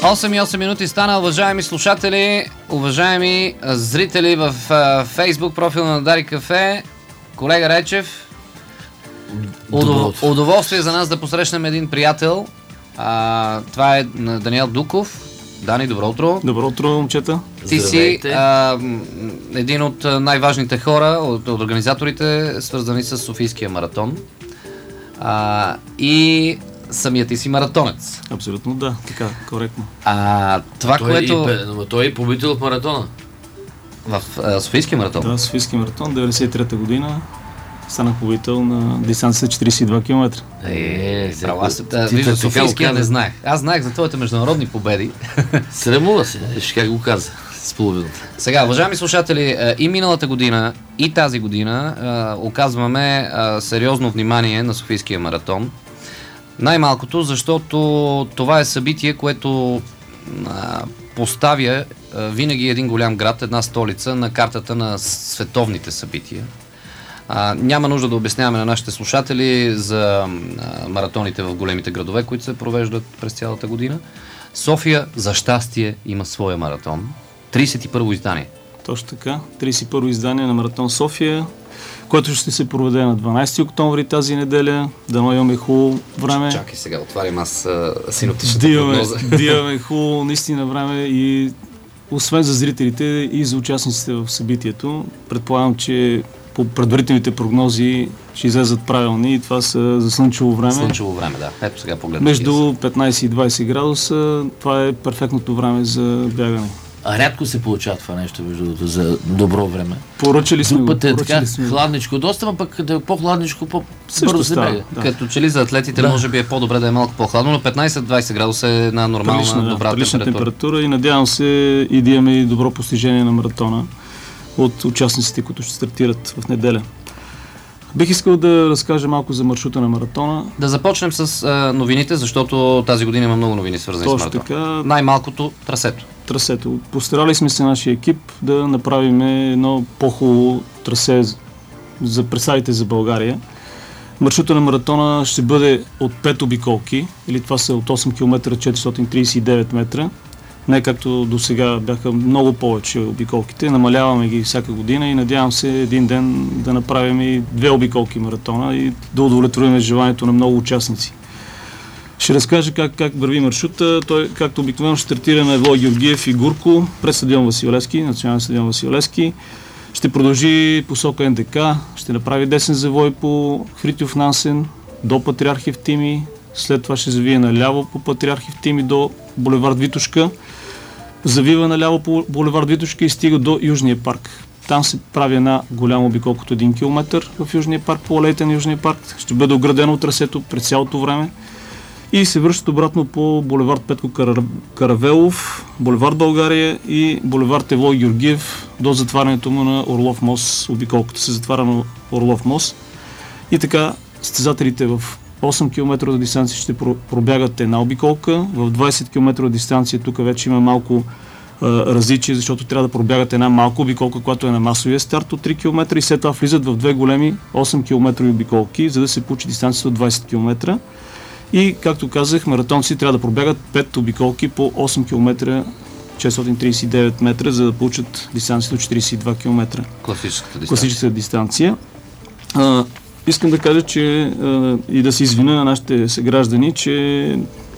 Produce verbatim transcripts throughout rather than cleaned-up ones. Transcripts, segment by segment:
осем и осем минути стана, уважаеми слушатели, уважаеми зрители в Фейсбук профила на Дарик Кафе. Колега Райчев, удов... удоволствие за нас да посрещнем един приятел. А, това е Даниел Дуков. Дани, добро утро. Добро утро, момчета. Ти си а, един от най-важните хора, от, от организаторите, свързани с Софийския маратон. А, и самият ти си маратонец. Абсолютно да, така, коректно. А, това, той което... И, той е победител в маратона. В а, Софийския маратон? Да, Софийския маратон, деветдесет и трета година. Станах победител на дистанцията четиридесет и два километра. Е, сега, аз да, вижда, Софийския не знаех. Аз знаех за твоите международни победи. Срамува се, виж как го каза с половината. Сега, уважаеми слушатели, и миналата година, и тази година оказваме сериозно внимание на Софийския маратон. Най-малкото, защото това е събитие, което поставя винаги един голям град, една столица на картата на световните събития. А, няма нужда да обясняваме на нашите слушатели за а, маратоните в големите градове, които се провеждат през цялата година. София, за щастие, има своя маратон. тридесет и първо издание. Точно така. тридесет и първо издание на Маратон София, което ще се проведе на дванадесети октомври тази неделя. Дано имаме хубаво време. Чакай сега, отварям аз а, синоптичната прогноза. Да имаме хубаво наистина време и освен за зрителите и за участниците в събитието. Предполагам, че по предварителните прогнози ще излезат правилни и това са за слънчево време. Слънчево време, да. Ето сега погледнем. Между петнайсет и двайсет градуса, това е перфектното време за бягане. А рядко се получава това нещо, между другото, за добро време. Поръчали сме Друг път е така, сме. хладничко доста, но пък да е по-хладничко, по-бързо се бяга. Да. Като че ли за атлетите да. Може би е по-добре да е малко по-хладно, но петнайсет до двайсет градуса е една нормална, прилична, добра да, температура. температура. И надявам се и да имаме и добро постижение на маратона от участниците, които ще стартират в неделя. Бих искал да разкажа малко за маршрута на маратона. Да започнем с а, новините, защото тази година има много новини свързани Точно с маратона. Така, най-малкото трасето. Трасето. Постарали сме се нашия екип да направим едно по-хубаво трасе за представите за България. Маршрута на маратона ще бъде от пет обиколки, или това са от осем километра четиристотин трийсет и девет метра. Не както до сега бяха много повече обиколките. Намаляваме ги всяка година и надявам се един ден да направим и две обиколки маратона и да удовлетворим желанието на много участници. Ще разкажа как, как върви маршрута. Той, както обикновено, ще стартира на Евлой Георгиев и Гурко през стадион Васил Левски, национален стадион Васил Левски. Ще продължи посока Ен Де Ка, ще направи десен завой по Фритьоф Нансен до Патриарх Евтимий. След това ще завие наляво по Патриарх Евтимий до булевард Витошка. Завива наляво по булевард Витошка и стига до Южния парк. Там се прави една голяма обиколка от един километър в Южния парк, по алеята на Южния парк. Ще бъде оградено от трасето през цялото време. И се връщат обратно по булевард Петко Каравелов, булевард България и булевард Евлой Георгиев до затварянето му на Орлов мост. Обиколката се затваря на Орлов мост. И така състезателите в осем километра дистанция ще пробягат една обиколка. В двайсет километра дистанция тук вече има малко а, различие, защото трябва да пробягат една малка обиколка, която е на масовия старт от три километра и след това влизат в две големи осем километрови обиколки, за да се получи дистанцията от двайсет километра. И, както казах, маратонци трябва да пробягат пет обиколки по осем километра шестстотин трийсет и девет метра, за да получат дистанцията от четирийсет и два километра. Класическата дистанция. Класическата дистанция. А, искам да кажа, че а, и да се извиня на нашите съграждани, че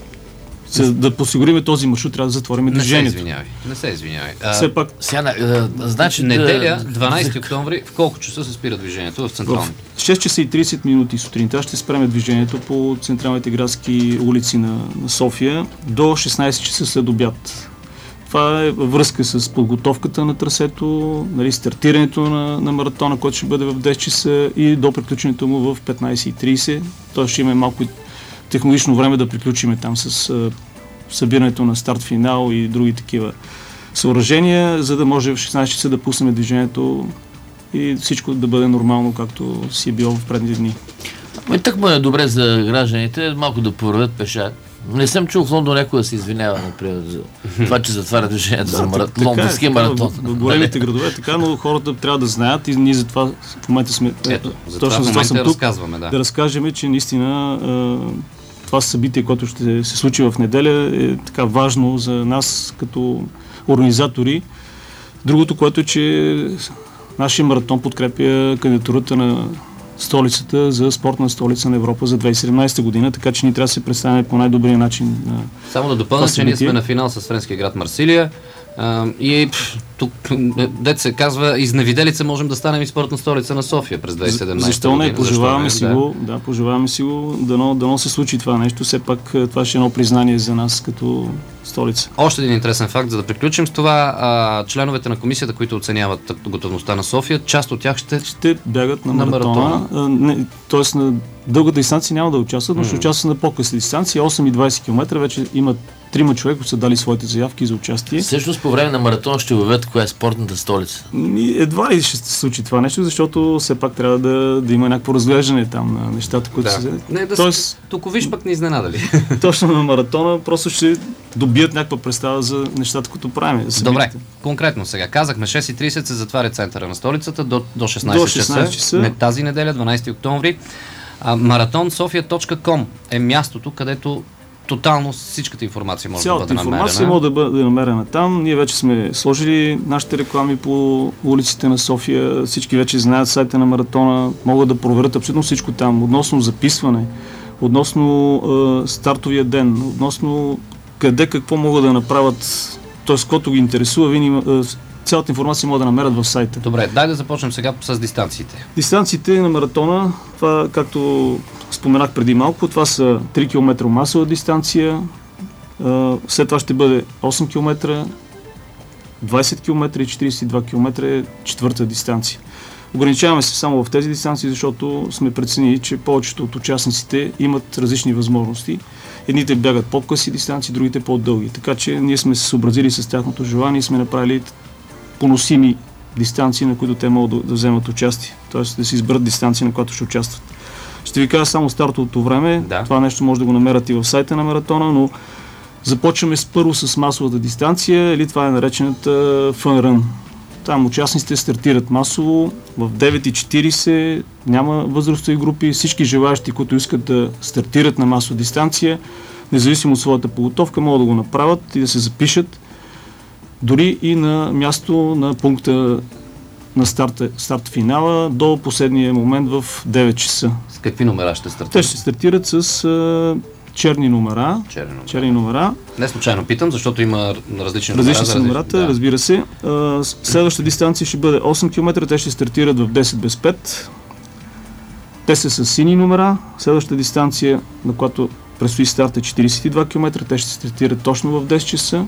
за да посигурим този маршрут, трябва да затворим движението. Не се извинявай. Не се извинявай. А, Все пак... Сега, а, значи, неделя, дванайсети октомври, в колко часа се спира движението в централното? В шест часа и трийсет минути сутринта ще спреме движението по централните градски улици на, на София до шестнайсет часа след обяд. Това е във връзка с подготовката на трасето, нали, стартирането на, на маратона, който ще бъде в десет часа и до приключването му в петнайсет и трийсет. Той ще има малко технологично време да приключим там с а, събирането на старт-финал и други такива съоръжения, за да може в шестнайсет часа да пуснем движението и всичко да бъде нормално, както си е било в предни дни. И так му е добре за гражданите, малко да повървят пеша. Не съм чул в Лондон някой да се извинява, например, за това, че затваря движението да, за мара... така, лондонския така, маратон. В големите градове така, но хората трябва да знаят и ние затова в момента сме... Ето, за точно това в за това съм тук, разказваме, да. да разкажем, че наистина това събитие, което ще се случи в неделя, е така важно за нас като организатори. Другото, което е, че нашия маратон подкрепя кандидатурата на столицата за спортна столица на Европа за две хиляди и седемнадесета година, така че ние трябва да се представяме по най-добрия начин. Само да допълня, че ние сме на финал с френския град Марсилия. Uh, и пф, тук, дет се казва, изневиделица можем да станем и спортна столица на София през две хиляди и седемнадесета Защо година. не? Пожелаваме си да. го, да, пожелаваме си го, дано, дано се случи това нещо. Все пак това ще е едно признание за нас като столица. Още един интересен факт, за да приключим с това. А, членовете на комисията, които оценяват готовността на София, част от тях ще... Ще бягат на, на маратона. маратона. А, не, тоест на дългата дистанция няма да участват, но mm. ще участват на по-късна дистанция. осем и двадесет километра вече имат трима човека, които са дали своите заявки за участие. Всъщност по време на маратон ще въведат коя е спортната столица. Едва ли ще се случи това нещо, защото все пак трябва да, да има някакво разглеждане там на нещата, които да. се... Не, да Тоест, си, тук виж пък не изненадали. Точно на маратона просто ще добият някаква представа за нещата, които правим. За Добре, конкретно сега. Казахме шест и тридесет се затваря центъра на столицата до, до шестнадесет до шестнадесет часа. Не, тази неделя, дванадесети октомври. маратон софия точка ком е мястото, където тотално всичката информация може Цялата да бъде намерена. информация може да бъде намерена там. Ние вече сме сложили нашите реклами по улиците на София. Всички вече знаят сайта на маратона. Могат да проверят абсолютно всичко там. Относно записване, относно е, стартовия ден, относно къде какво могат да направят, т.е. каквото ги интересува, винаги, е, цялата информация могат да намерят в сайта. Добре, дай да започнем сега с дистанциите. Дистанциите на маратона, това, както споменах преди малко, това са три километра масова дистанция, след това ще бъде осем километра, двадесет километра и четиридесет и два километра е четвърта дистанция. Ограничаваме се само в тези дистанции, защото сме преценили, че повечето от участниците имат различни възможности. Едните бягат по-къси дистанции, другите по-дълги. Така че ние сме се съобразили с тяхното желание и сме направили поносими дистанции, на които те могат да, да вземат участие. Тоест да си изберат дистанция, на която ще участват. Ще ви кажа само стартовото време. Да. Това нещо може да го намерят и в сайта на маратона, но започваме с първо с масовата дистанция, или това е наречената Fun Run. Там участниците стартират масово в девет и четиридесет, няма възрастови групи, всички желаящи, които искат да стартират на масова дистанция, независимо от своята подготовка, могат да го направят и да се запишат дори и на място на пункта на старта, старт финала до последния момент в девет часа. С какви номера ще стартират? Те ще стартират с а, черни номера. Черни номера. Черни номера. Не случайно питам, защото има различни номера. Различни са номерата, да. Разбира се. А, следващата дистанция ще бъде осем километра, те ще стартират в десет без пет. Те са с сини номера. Следващата дистанция, на която предстои старт е четиридесет и два километра, те ще стартират точно в десет часа.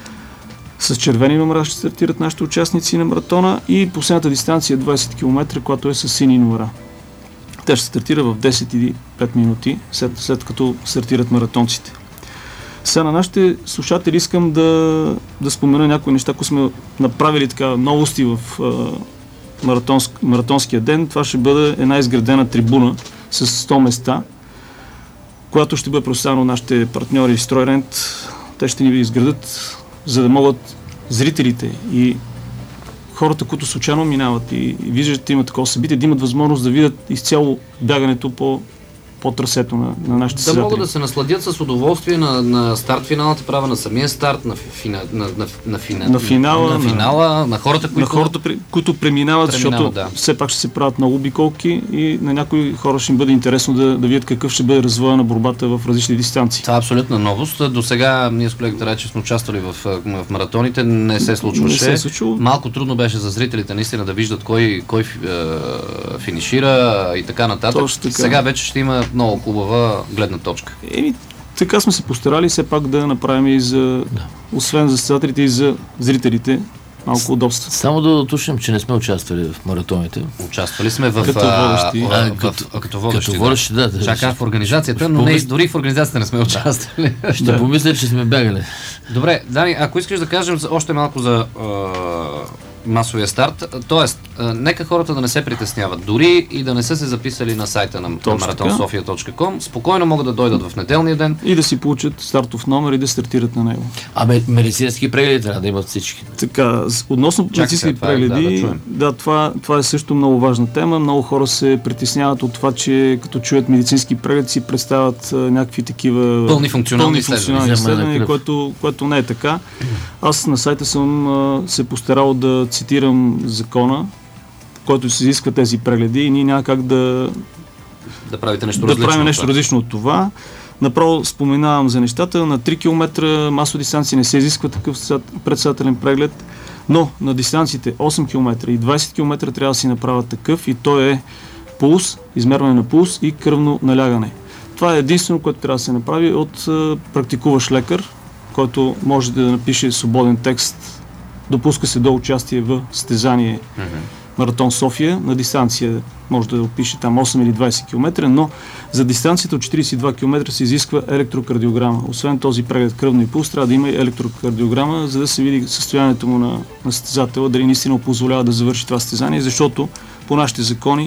С червени номера ще стартират нашите участници на маратона и последната дистанция е двадесет километра, която е с сини номера. Те ще стартира в десет и пет минути, след, след като стартират маратонците. Сега на нашите слушатели искам да, да спомена някои неща, които сме направили така новости в а, маратонск, маратонския ден. Това ще бъде една изградена трибуна с сто места, която ще бъде предоставена от нашите партньори Стройрент. Те ще ни изградат, за да могат зрителите и хората, които случайно минават и, и виждат, има такова събитие, да имат възможност да видят изцяло бягането по, по трасето на, на нашите да съзрители. могат да се насладят с удоволствие на, на старт финалната права, на самия старт, на, фина, на, на, на, фина, на финала, на, финала, на хората, които, на хората, които преминават, преминават защото да. все пак ще се правят много обиколки и на някои хора ще им бъде интересно да, да видят какъв ще бъде развоя на борбата в различни дистанции. Това е абсолютна новост. До сега ние с колегата Райчев сме участвали в, в маратоните, не се случваше. Не се е случило. Малко трудно беше за зрителите наистина да виждат кой, кой е, финишира и така нататък. Така. Сега вече ще има много хубава гледна точка. Еми, така сме се постарали все пак да направим и за, да. освен за състезателите и за зрителите, малко удобство. Само да уточним, че не сме участвали в маратоните. Участвали сме в... Като водещи. А, а, като, в, като водещи, като водещи да. да Чака в организацията, но не, дори в организацията не сме участвали. Ще да. помисля, че сме бягали. Добре, Дани, ако искаш да кажем още малко за масовия старт. Тоест, а, нека хората да не се притесняват. Дори и да не са се записали на сайта на, на маратон софия точка ком, спокойно могат да дойдат в неделния ден. И да си получат стартов номер и да стартират на него. А медицински прегледи трябва да имат всички. Така, относно медицински прегледи, да, да, да това, това е също много важна тема. Много хора се притесняват от това, че като чуят медицински преглед си представят а, някакви такива пълни функционални изследвания, изследвания което, което не е така. Аз на сайта съм а, се постарал да цитирам закона, който се изисква тези прегледи и ние няма как да да правите нещо да различно. правим нещо различно от това. Направо споменавам за нещата. На три километра масова дистанция не се изисква такъв предстателен преглед, но на дистанциите осем километра и двайсет километра трябва да си направят такъв и то е пулс, измерване на пулс и кръвно налягане. Това е единствено, което трябва да се направи от практикуващ лекар, който може да напише свободен текст. Допуска се до участие в състезание Маратон София на дистанция, може да опише там осем или двайсет километра, но за дистанцията от четирийсет и два километра се изисква електрокардиограма. Освен този преглед кръвно и пулс, трябва да има и електрокардиограма, за да се види състоянието му на, на състезателя, дали наистина позволява да завърши това състезание, защото по нашите закони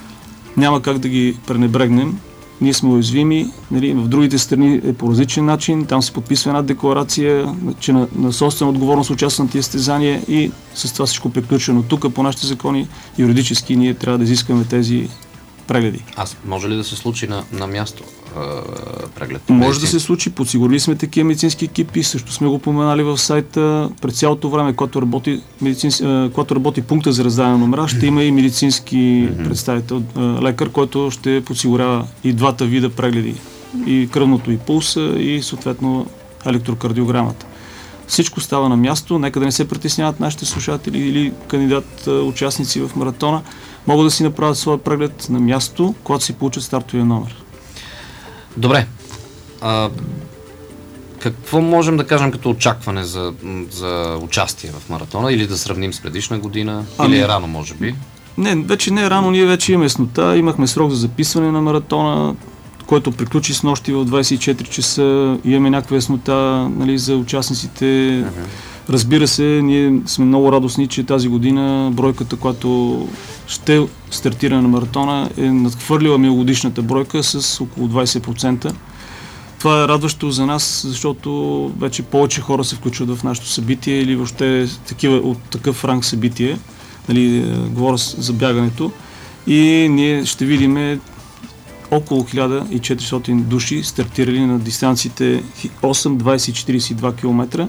няма как да ги пренебрегнем. Ние сме уязвими, нали, в другите страни е по различен начин, там се подписва една декларация, че на, на собствена отговорност участва на тези състезания и с това всичко приключено. Тук по нашите закони юридически ние трябва да изискаме тези прегледи. Аз може ли да се случи на, на място е, преглед? Може да се случи, подсигурили сме такива медицински екипи, също сме го поменали в сайта. През цялото време, когато работи, медицинс... когато работи пункта за раздаване на номера, ще има и медицински mm-hmm. представител, лекар, който ще подсигурява и двата вида прегледи. И кръвното, и пулса, и съответно електрокардиограмата. Всичко става на място, нека да не се притесняват нашите слушатели или кандидат участници в маратона. Могат да си направят своя преглед на място, когато си получат стартовия номер. Добре. А, какво можем да кажем като очакване за, за участие в маратона или да сравним с предишна година? Ами, или е рано, може би? Не, вече не е рано. Ние вече имаме яснота. Имахме срок за записване на маратона, който приключи с нощи в двайсет и четири часа. Имаме някаква яснота, нали, за участниците. Uh-huh. Разбира се, ние сме много радостни, че тази година бройката, която ще стартира на маратона, е надхвърлила миналогодишната бройка с около двайсет процента. Това е радващо за нас, защото вече повече хора се включват в нашето събитие или въобще такива, от такъв ранг събитие. Нали, говоря за бягането. И ние ще видим около хиляда и четиристотин души стартирали на дистанциите осем, двайсет и четирийсет и два километра.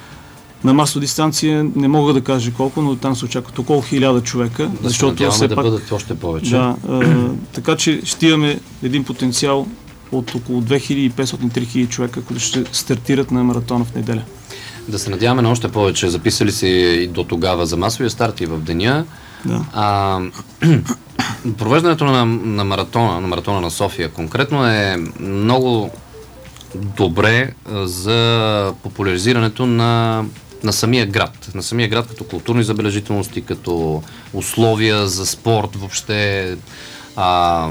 На масова дистанция не мога да кажа колко, но там се очакват около хиляда човека. Да, защото все да пак бъдат още повече. Да, а, така че ще имаме един потенциал от около две хиляди и петстотин до три хиляди човека, които ще стартират на маратона в неделя. Да се надяваме на още повече. Записали се и до тогава за масовия старт и в деня. Да. А, провеждането на, на маратона, на маратона на София конкретно е много добре за популяризирането на, на самия град. На самия град като културни забележителности, като условия за спорт, въобще а,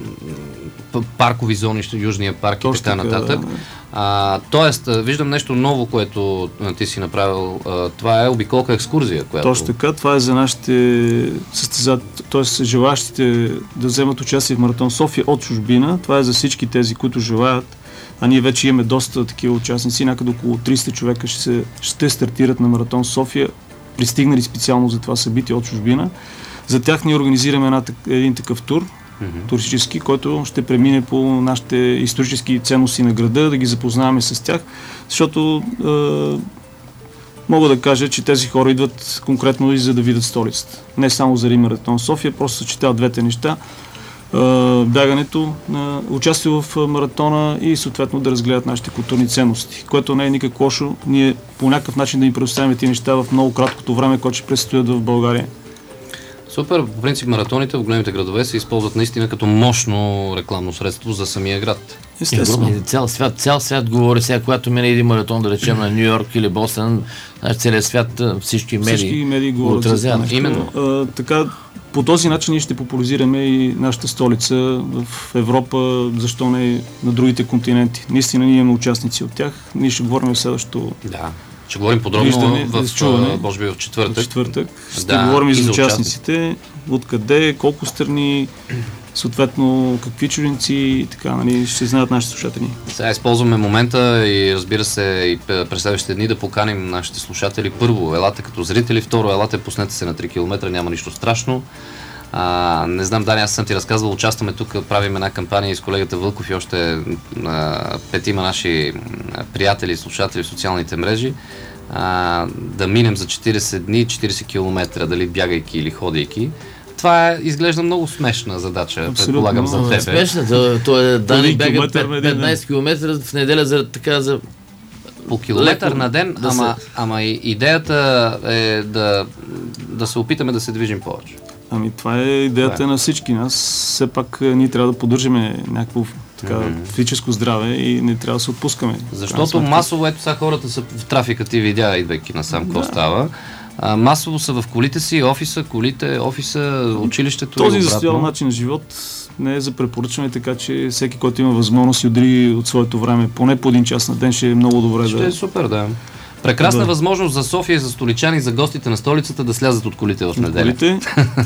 паркови зони, Южния парк и така нататък. А, тоест, виждам нещо ново, което ти си направил. А, това е обиколка екскурзия. Която... Точно така. Това е за нашите състезатели, т.е. желаящите да вземат участие в Маратон София от чужбина. Това е за всички тези, които желаят. А ние вече имаме доста такива участници. Някъде около триста човека ще, се, ще стартират на Маратон София, пристигнали специално за това събитие от чужбина. За тях ние организираме една, един такъв тур, mm-hmm. туристически, който ще премине по нашите исторически ценности на града, да ги запознаваме с тях, защото е, мога да кажа, че тези хора идват конкретно и за да видят столицата. Не само заради Маратон София, просто съчетават двете неща. Uh, бягането, uh, участие в маратона и съответно да разгледат нашите културни ценности, което не е никак лошо. Ние по някакъв начин да им предоставим тези неща в много краткото време, което ще предстоят в България. Супер. По принцип маратоните в големите градове се използват наистина като мощно рекламно средство за самия град. Естествено. Цял свят, цял свят говори сега, когато мине един маратон, да речем на Ню Йорк или Бостън, целият свят, всички медии, всички медии говорят отразяват. Именно. Uh, така, по този начин ние ще популяризираме и нашата столица в Европа, защо не на другите континенти. Наистина ние имаме участници от тях. Ние ще говорим в следващото да. Ще говорим подробно Виждане, в, изчуване. може би в четвъртък. В четвъртък ще Да, говорим и за и за участниците, откъде, колко страни, съответно какви чужденци и така, нали, ще знаят нашите слушатели. Сега използваме момента и разбира се и през следващите дни да поканим нашите слушатели. Първо, елате като зрители, второ, елате, пуснете се на три километра, няма нищо страшно. А, не знам, Дани, аз съм ти разказвал, участваме тук, правим една кампания с колегата Вълков и още а, петима наши приятели, слушатели в социалните мрежи, а, да минем за четирийсет дни, четирийсет километра, дали бягайки или ходейки. Това е, изглежда много смешна задача, абсолютно, предполагам за тебе. Смешна, то, то е Дани бяга петнайсет километра в неделя за така за... По километър леко, на ден, да ама, се... ама и идеята е да, да се опитаме да се движим повече. Ами това е идеята това е. на всички нас. Все пак ние трябва да поддържаме някакво така, mm-hmm. физическо здраве и не трябва да се отпускаме. Защото масово, ето сега хората са в трафика, ти видя, идвайки насам, какво да. става. А, масово са в колите си, офиса, колите, офиса, училището. Този застоял начин на живот не е за препоръчване, така че всеки, който има възможност и удри от своето време, поне по един час на ден, ще е много добре. Ще да... е супер, да. Прекрасна да. възможност за София, за столичани, за гостите на столицата да слязат от колите в неделя. Колите.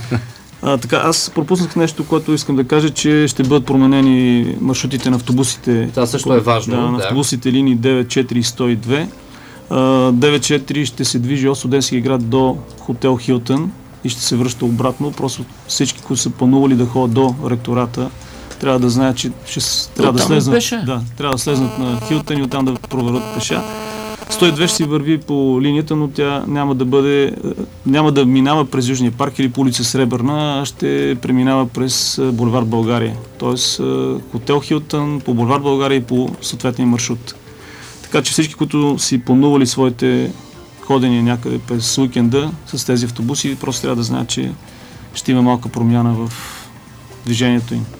А, така, аз пропуснах нещо, което искам да кажа, че ще бъдат променени маршрутите на автобусите. Това също е важно. Да, на автобусите линии девет четири и сто и две. девет четири ще се движи от Студентския град до хотел Хилтън и ще се връща обратно. Просто всички, които са планували да ходят до ректората, трябва да знаят, че ще, трябва, да слезнат, да, трябва да слезнат на Хилтън и оттам да проверят пеша. сто и две ще си върви по линията, но тя няма да бъде, няма да минава през Южния парк или по улица Сребърна, а ще преминава през булевард България. Тоест хотел Хилтън, по булевард България и по съответния маршрут. Така че всички, които си планували своите ходения някъде през уикенда с тези автобуси, просто трябва да знаят, че ще има малка промяна в движението им.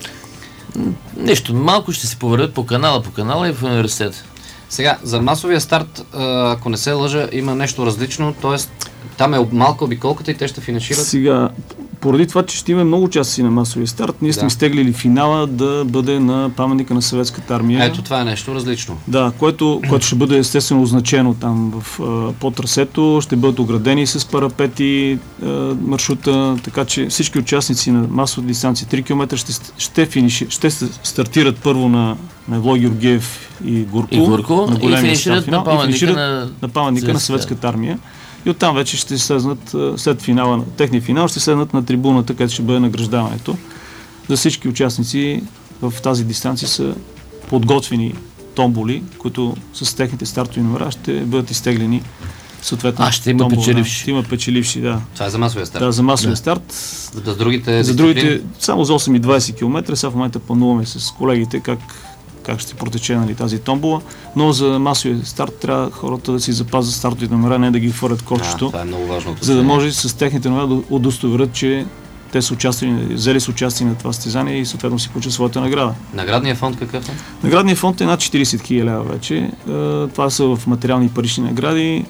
Нещо, малко ще се повървят по канала, по канала и в университета. Сега, за масовия старт, ако не се лъжа, има нещо различно, т.е. там е малка обиколката и те ще финишират. Сега, поради това, че ще има много части на масовия старт, ние да. сме изтеглили финала да бъде на паметника на Съветската армия. Ето, това е нещо различно. Да, което, което ще бъде естествено означено там в, по трасето, ще бъдат оградени с парапети маршрута, така че всички участници на масова дистанция три километра ще, ще, финиши, ще стартират първо на, на Влой Георгиев и Горко, и Горко на големия и финишират финал, на паметника, и на... на паметника на Съветската армия. И оттам вече ще слезнат, след финала, техния финал, ще слезнат на трибуната, където ще бъде награждаването. За всички участници в тази дистанция са подготвени томболи, които с техните стартови номера ще бъдат изтеглени съответно. А, ще има томбола, печеливши. Да, ще има печеливши, да. Това е за масовия старт. Да, за масовия да. старт. За другите За другите, само за осем и двайсет километра, сега в момента плануваме с колегите как как ще протече, нали, тази томбола, но за масовия старт трябва хората да си запазят стартовите номера, не да ги хвърлят кошчето, това е много важно, за да може с техните номера да удостоверят, че те са участвали, взели с участие на това състезание и съответно си получат своята награда. Наградният фонд какъв е? Наградният фонд е над четирийсет хиляди лева вече. Това са в материални и парични награди.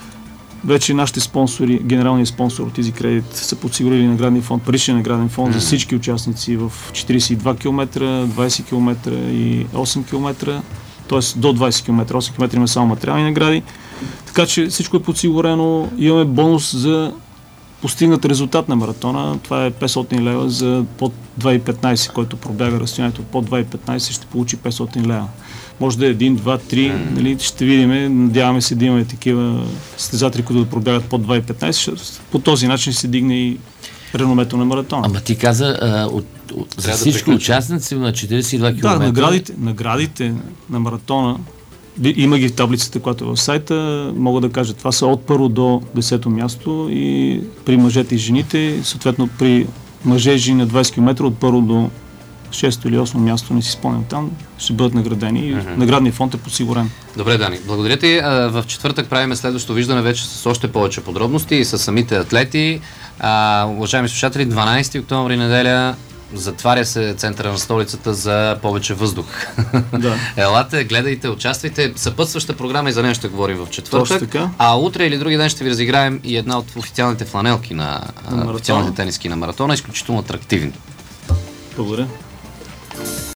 Вече нашите спонсори, генералният спонсор от Easy Credit са подсигурили наградния фонд, паричен награден фонд mm-hmm. за всички участници в четирийсет и два километра, двайсет километра и осем километра, т.е. до двайсет километра, осем километра има само материални награди. Така че всичко е подсигурено. Имаме бонус за постигнат резултат на маратона. Това е петстотин лева за под два и петнайсет, който пробяга разстоянието под два и петнайсет, ще получи петстотин лева. Може да е един, два, три, mm. нали, ще видим. Надяваме се да имаме такива състезатели, които да пробягат под два и петнайсет. По този начин ще се дигне и реномето на маратона. Ама ти каза, а, от, от, за всички да участници на четирийсет и два километра. Да, наградите, наградите на маратона, има ги в таблицата, която е в сайта, мога да кажа, това са от първо до десето място и при мъжете и жените, съответно при мъже и жени на двайсет километра от първо до шесто или осмо място, не си спомням там, ще бъдат наградени и uh-huh. наградният фонд е подсигурен. Добре, Дани. Благодаря ти. В четвъртък правим следващото виждане вече с още повече подробности и с самите атлети. А, уважаеми слушатели, дванайсети октомври неделя затваря се центъра на столицата за повече въздух. Да. Елате, гледайте, участвайте. Съпътстваща програма и за нея ще говорим в четвъртък. А утре или други ден ще ви разиграем и една от официалните фланелки на, на официалните тениски на маратона. Изключително атрактивни. Благодаря.